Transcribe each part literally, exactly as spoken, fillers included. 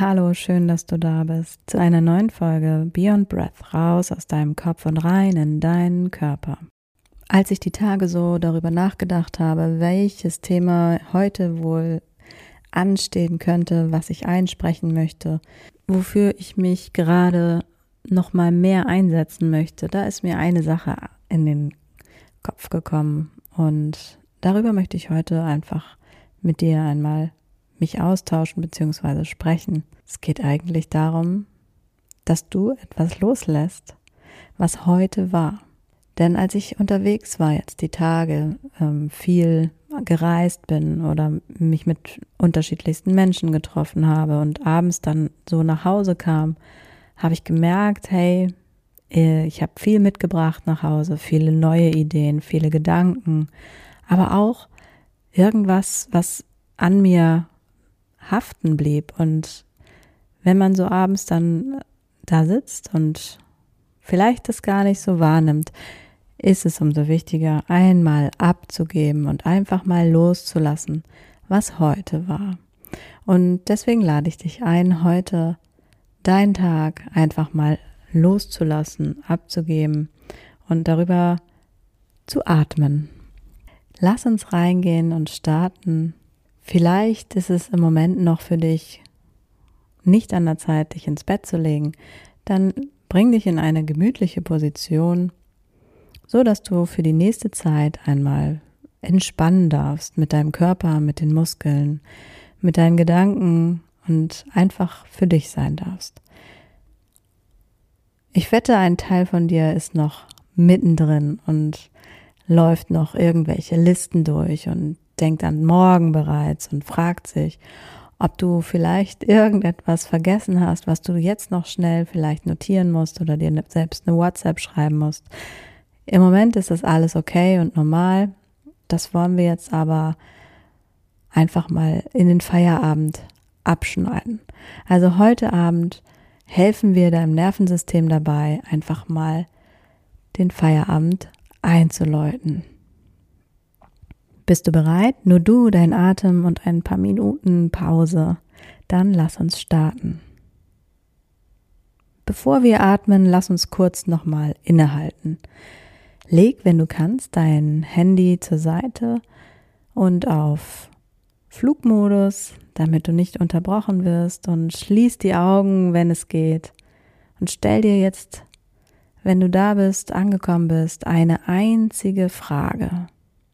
Hallo, schön, dass du da bist zu einer neuen Folge Beyond Breath, raus aus deinem Kopf und rein in deinen Körper. Als ich die Tage so darüber nachgedacht habe, welches Thema heute wohl anstehen könnte, was ich einsprechen möchte, wofür ich mich gerade noch mal mehr einsetzen möchte, da ist mir eine Sache in den Kopf gekommen und darüber möchte ich heute einfach mit dir einmal mich austauschen bzw. sprechen. Es geht eigentlich darum, dass du etwas loslässt, was heute war. Denn als ich unterwegs war jetzt die Tage, ähm, viel gereist bin oder mich mit unterschiedlichsten Menschen getroffen habe und abends dann so nach Hause kam, habe ich gemerkt, hey, ich habe viel mitgebracht nach Hause, viele neue Ideen, viele Gedanken, aber auch irgendwas, was an mir haften blieb. Und wenn man so abends dann da sitzt und vielleicht das gar nicht so wahrnimmt, ist es umso wichtiger, einmal abzugeben und einfach mal loszulassen, was heute war. Und deswegen lade ich dich ein, heute deinen Tag einfach mal loszulassen, abzugeben und darüber zu atmen. Lass uns reingehen und starten. Vielleicht ist es im Moment noch für dich nicht an der Zeit, dich ins Bett zu legen. Dann bring dich in eine gemütliche Position, so dass du für die nächste Zeit einmal entspannen darfst mit deinem Körper, mit den Muskeln, mit deinen Gedanken und einfach für dich sein darfst. Ich wette, ein Teil von dir ist noch mittendrin und läuft noch irgendwelche Listen durch und denkt an morgen bereits und fragt sich, ob du vielleicht irgendetwas vergessen hast, was du jetzt noch schnell vielleicht notieren musst oder dir selbst eine WhatsApp schreiben musst. Im Moment ist das alles okay und normal. Das wollen wir jetzt aber einfach mal in den Feierabend abschneiden. Also heute Abend helfen wir deinem Nervensystem dabei, einfach mal den Feierabend einzuläuten. Bist du bereit? Nur du, dein Atem und ein paar Minuten Pause. Dann lass uns starten. Bevor wir atmen, lass uns kurz nochmal innehalten. Leg, wenn du kannst, dein Handy zur Seite und auf Flugmodus, damit du nicht unterbrochen wirst, und schließ die Augen, wenn es geht. Und stell dir jetzt, wenn du da bist, angekommen bist, eine einzige Frage.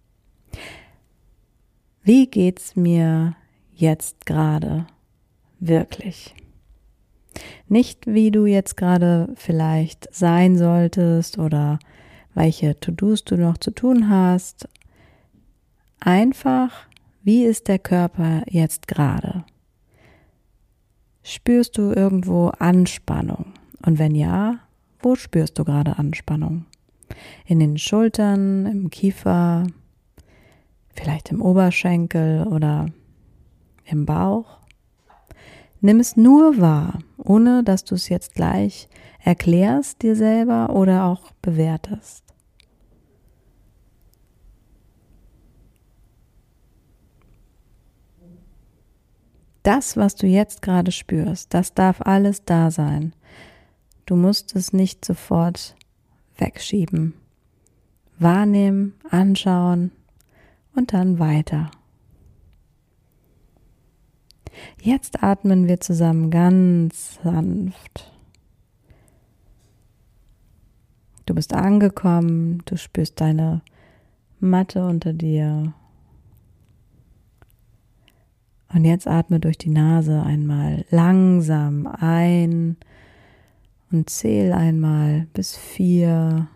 Wie geht's mir jetzt gerade wirklich? Nicht, wie du jetzt gerade vielleicht sein solltest oder welche To-Dos du noch zu tun hast. Einfach, wie ist der Körper jetzt gerade? Spürst du irgendwo Anspannung? Und wenn ja, wo spürst du gerade Anspannung? In den Schultern, im Kiefer, vielleicht im Oberschenkel oder im Bauch. Nimm es nur wahr, ohne dass du es jetzt gleich erklärst dir selber oder auch bewertest. Das, was du jetzt gerade spürst, das darf alles da sein. Du musst es nicht sofort wegschieben. Wahrnehmen, anschauen und dann weiter. Jetzt atmen wir zusammen ganz sanft. Du bist angekommen, du spürst deine Matte unter dir. Und jetzt atme durch die Nase einmal langsam ein und zähl einmal bis vier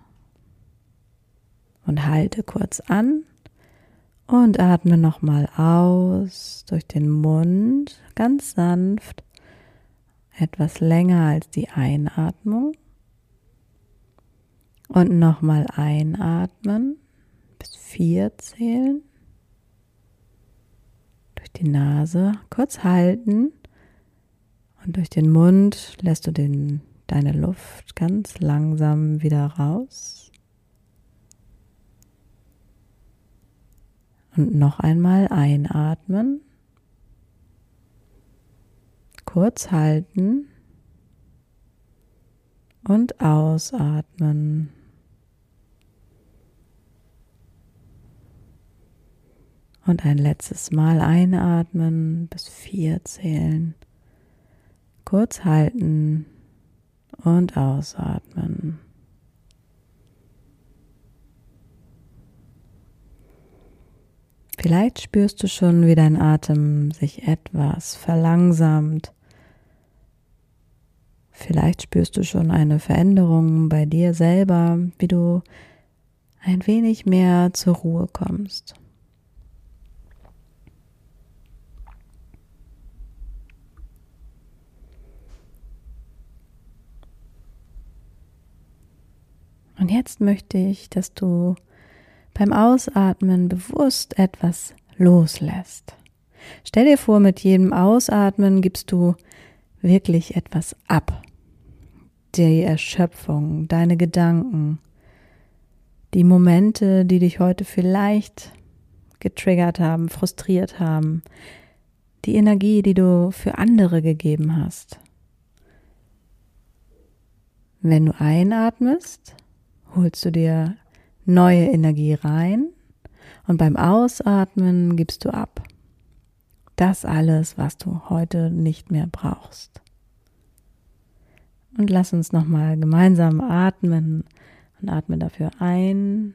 und halte kurz an. Und atme nochmal aus durch den Mund, ganz sanft, etwas länger als die Einatmung. Und nochmal einatmen, bis vier zählen. Durch die Nase kurz halten und durch den Mund lässt du den, deine Luft ganz langsam wieder raus. Und noch einmal einatmen. Kurz halten und ausatmen. Und ein letztes Mal einatmen, bis vier zählen. Kurz halten und ausatmen. Vielleicht spürst du schon, wie dein Atem sich etwas verlangsamt. Vielleicht spürst du schon eine Veränderung bei dir selber, wie du ein wenig mehr zur Ruhe kommst. Und jetzt möchte ich, dass du beim Ausatmen bewusst etwas loslässt. Stell dir vor, mit jedem Ausatmen gibst du wirklich etwas ab. Die Erschöpfung, deine Gedanken, die Momente, die dich heute vielleicht getriggert haben, frustriert haben, die Energie, die du für andere gegeben hast. Wenn du einatmest, holst du dir neue Energie rein und beim Ausatmen gibst du ab. Das alles, was du heute nicht mehr brauchst. Und lass uns nochmal gemeinsam atmen und atme dafür ein.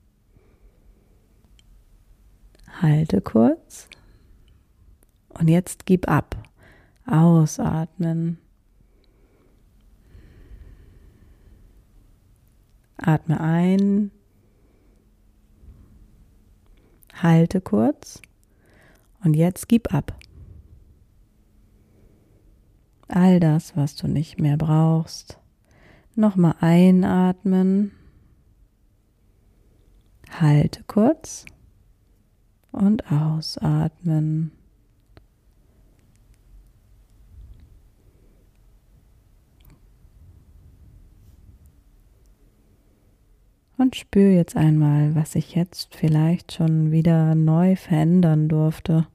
Halte kurz und jetzt gib ab. Ausatmen. Atme ein, halte kurz und jetzt gib ab. All das, was du nicht mehr brauchst, nochmal einatmen, halte kurz und ausatmen. Und spür jetzt einmal, was sich jetzt vielleicht schon wieder neu verändern durfte.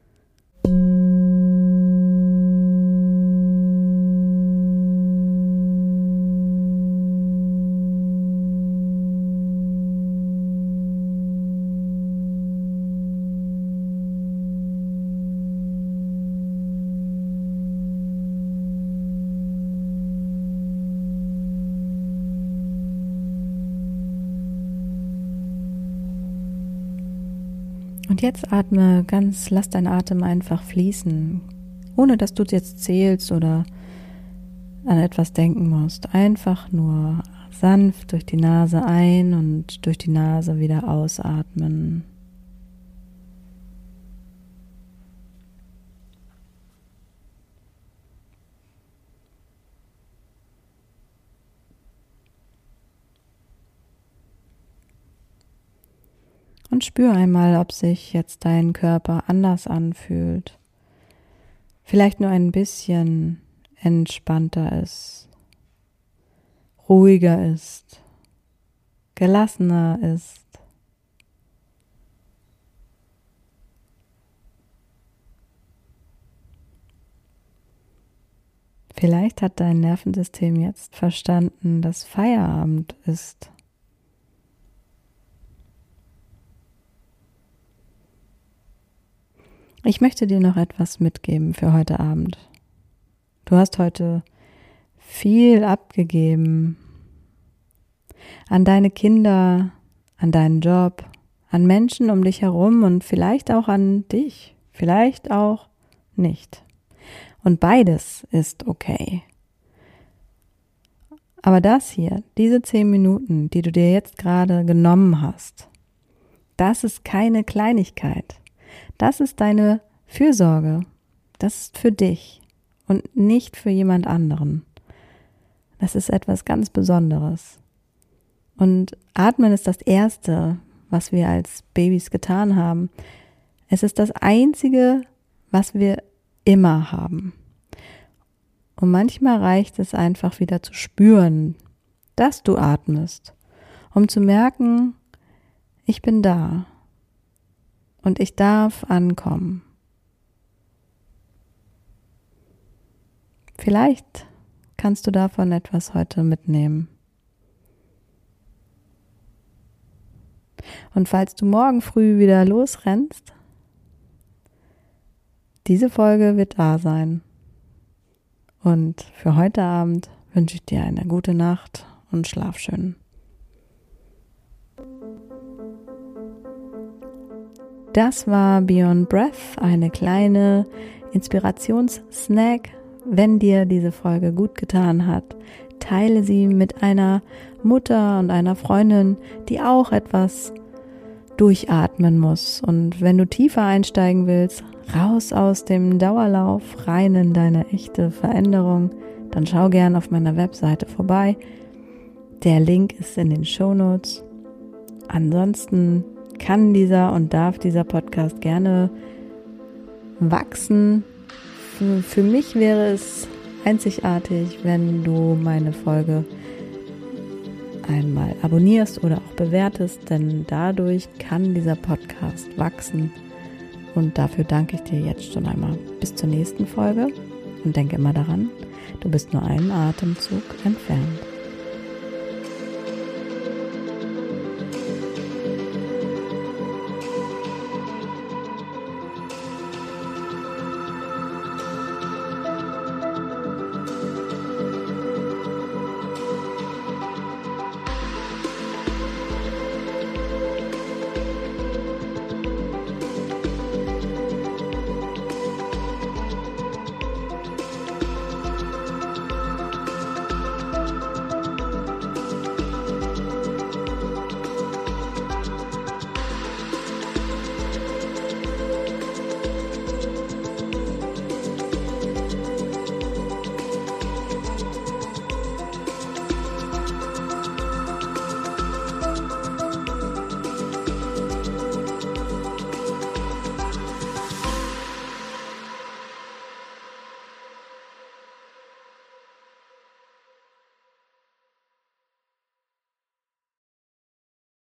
Und jetzt atme ganz, lass deinen Atem einfach fließen, ohne dass du jetzt zählst oder an etwas denken musst. Einfach nur sanft durch die Nase ein und durch die Nase wieder ausatmen. Und spür einmal, ob sich jetzt dein Körper anders anfühlt. Vielleicht nur ein bisschen entspannter ist, ruhiger ist, gelassener ist. Vielleicht hat dein Nervensystem jetzt verstanden, dass Feierabend ist. Ich möchte dir noch etwas mitgeben für heute Abend. Du hast heute viel abgegeben an deine Kinder, an deinen Job, an Menschen um dich herum und vielleicht auch an dich, vielleicht auch nicht. Und beides ist okay. Aber das hier, diese zehn Minuten, die du dir jetzt gerade genommen hast, das ist keine Kleinigkeit. Das ist deine Fürsorge. Das ist für dich und nicht für jemand anderen. Das ist etwas ganz Besonderes. Und Atmen ist das Erste, was wir als Babys getan haben. Es ist das Einzige, was wir immer haben. Und manchmal reicht es einfach wieder zu spüren, dass du atmest, um zu merken, ich bin da. Und ich darf ankommen. Vielleicht kannst du davon etwas heute mitnehmen. Und falls du morgen früh wieder losrennst, diese Folge wird da sein. Und für heute Abend wünsche ich dir eine gute Nacht und schlaf schön. Das war Beyond Breath, eine kleine Inspirationssnack. Wenn dir diese Folge gut getan hat, teile sie mit einer Mutter und einer Freundin, die auch etwas durchatmen muss. Und wenn du tiefer einsteigen willst, raus aus dem Dauerlauf, rein in deine echte Veränderung, dann schau gern auf meiner Webseite vorbei. Der Link ist in den Shownotes. Ansonsten kann dieser und darf dieser Podcast gerne wachsen. Für, für mich wäre es einzigartig, wenn du meine Folge einmal abonnierst oder auch bewertest, denn dadurch kann dieser Podcast wachsen. Und dafür danke ich dir jetzt schon einmal. Bis zur nächsten Folge und denke immer daran, du bist nur einen Atemzug entfernt.